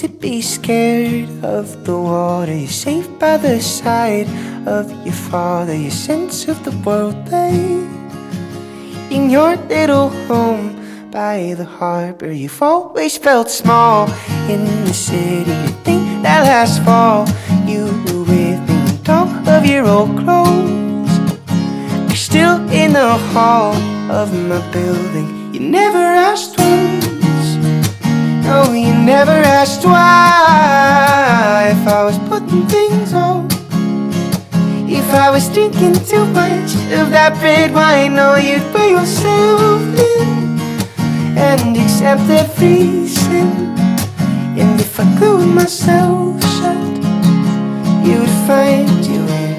To be scared of the water, you're safe by the side of your father. Your sense of the world lay in your little home by the harbor. You've always felt small in the city. You think that last fall you were with me and all of your old clothes are still in the hall of my building. You never asked once, no, you never asked why. If I was putting things on, if I was drinking too much of that red wine, no, you'd put yourself in and accept every sin. And if I glued myself shut, you would find you in.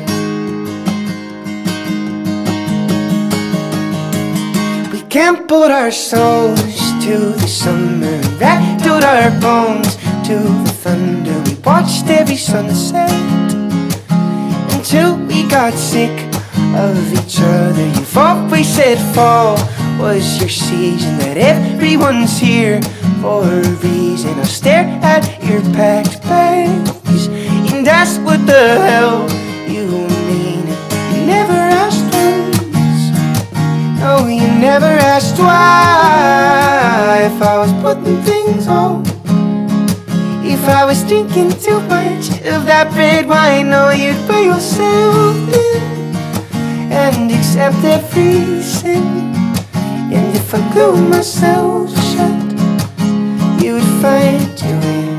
We gambled our souls to the summer, rattled our bones to the thunder. We watched every sunset until we got sick of each other. You've always said fall was your season, that everyone's here for a reason. I'll stare at your packed bags and ask what the hell you mean. You never asked once, no, you never asked why. If I was putting things on, if I was drinking too much of that red wine, no, you'd put yourself in and accept every sin. And if I glue myself shut, you would find you in.